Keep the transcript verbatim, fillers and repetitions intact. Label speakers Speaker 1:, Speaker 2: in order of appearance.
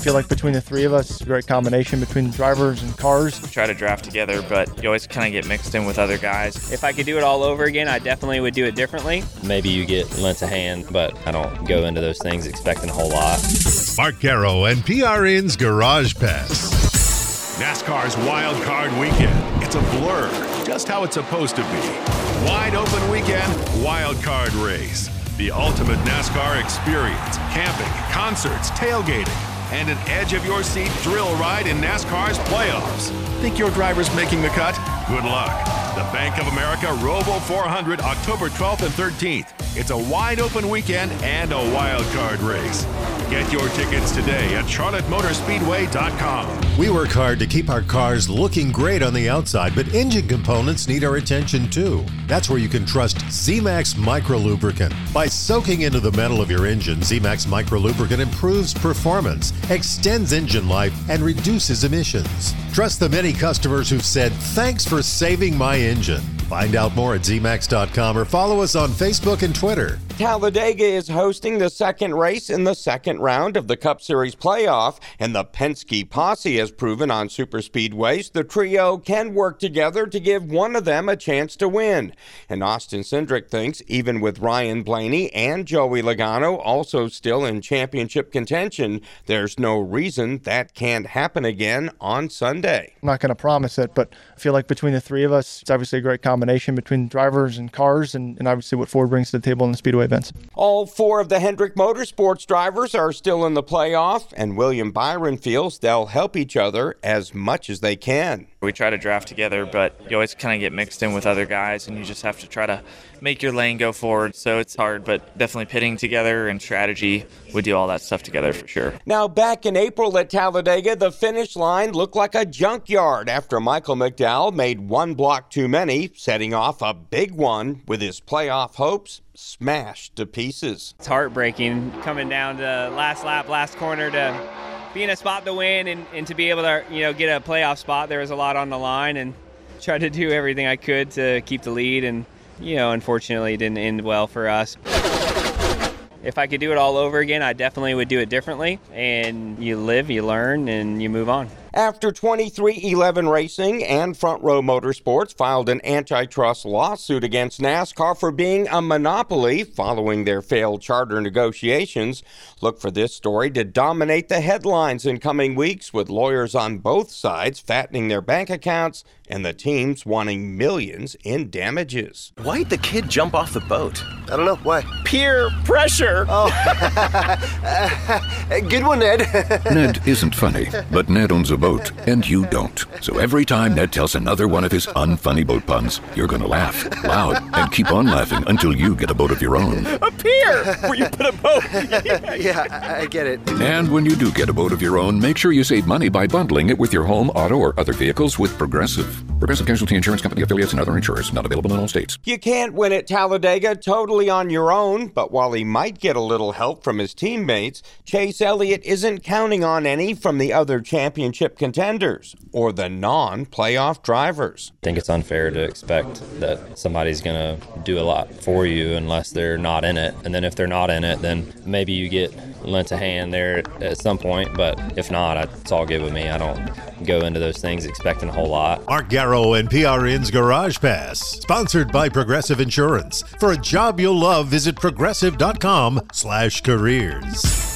Speaker 1: feel like between the three of us, a great combination between drivers and cars.
Speaker 2: We try to draft together, but you always kind of get mixed in with other guys.
Speaker 3: If I could do it all over again, I definitely would do it differently.
Speaker 4: Maybe you get lent a hand, but I don't go into those things expecting a whole lot.
Speaker 5: Mark Garrow and P R N's Garage Pass.
Speaker 6: NASCAR's Wild Card Weekend. It's a blur, just how it's supposed to be. Wide open weekend, Wild Card Race. The ultimate NASCAR experience. Camping, concerts, tailgating, and an edge-of-your-seat thrill ride in NASCAR's playoffs. Think your driver's making the cut? Good luck. The Bank of America Roval four hundred, October twelfth and thirteenth. It's a wide-open weekend and a wild card race. Get your tickets today at charlotte motor speedway dot com.
Speaker 5: We work hard to keep our cars looking great on the outside, but engine components need our attention too. That's where you can trust Z-Max Micro Lubricant. By soaking into the metal of your engine, Z-Max Micro Lubricant improves performance, extends engine life, and reduces emissions. Trust the many customers who've said, "Thanks for saving my engine." Find out more at Z max dot com or follow us on Facebook and Twitter.
Speaker 7: Talladega is hosting the second race in the second round of the Cup Series playoff, and the Penske posse has proven on superspeedways the trio can work together to give one of them a chance to win. And Austin Cindric thinks even with Ryan Blaney and Joey Logano also still in championship contention, there's no reason that can't happen again on Sunday.
Speaker 1: I'm not going to promise it, but I feel like between the three of us, it's obviously a great combination between drivers and cars, and, and obviously what Ford brings to the table in the Speedway events.
Speaker 7: All four of the Hendrick Motorsports drivers are still in the playoff, and William Byron feels they'll help each other as much as they can.
Speaker 2: We try to draft together, but you always kind of get mixed in with other guys, and you just have to try to make your lane go forward. So it's hard, but definitely pitting together and strategy, we do all that stuff together for sure.
Speaker 7: Now, back in April at Talladega, the finish line looked like a junkyard after Michael McDowell made one block too many, setting off a big one with his playoff hopes smashed to pieces.
Speaker 3: It's heartbreaking coming down to last lap, last corner to be in a spot to win and, and to be able to, you know, get a playoff spot. There was a lot on the line, and tried to do everything I could to keep the lead, and, you know, unfortunately it didn't end well for us. If I could do it all over again, I definitely would do it differently. And you live, you learn, and you move on.
Speaker 7: After twenty-three eleven Racing and Front Row Motorsports filed an antitrust lawsuit against NASCAR for being a monopoly following their failed charter negotiations, look for this story to dominate the headlines in coming weeks, with lawyers on both sides fattening their bank accounts and the teams wanting millions in damages.
Speaker 8: Why'd the kid jump off the boat?
Speaker 9: I don't know. Why?
Speaker 8: Peer pressure.
Speaker 9: Oh, good one, Ned.
Speaker 10: Ned isn't funny, but Ned owns a boat, and you don't. So every time Ned tells another one of his unfunny boat puns, you're going to laugh loud and keep on laughing until you get a boat of your own.
Speaker 8: A pier where you put a boat.
Speaker 9: Yeah, I, I get it.
Speaker 10: And when you do get a boat of your own, make sure you save money by bundling it with your home, auto, or other vehicles with Progressive. Progressive Casualty Insurance Company affiliates and other insurers. Not available in all states.
Speaker 7: You can't win at Talladega totally on your own, but while he might get a little help from his teammates, Chase Elliott isn't counting on any from the other championship contenders or the non-playoff drivers.
Speaker 4: I think it's unfair to expect that somebody's going to do a lot for you unless they're not in it. And then if they're not in it, then maybe you get lent a hand there at some point. But if not, it's all good with me. I don't go into those things expecting a whole lot.
Speaker 5: Mark Garrow and P R N's Garage Pass, sponsored by Progressive Insurance. For a job you'll love, visit progressive dot com slash careers.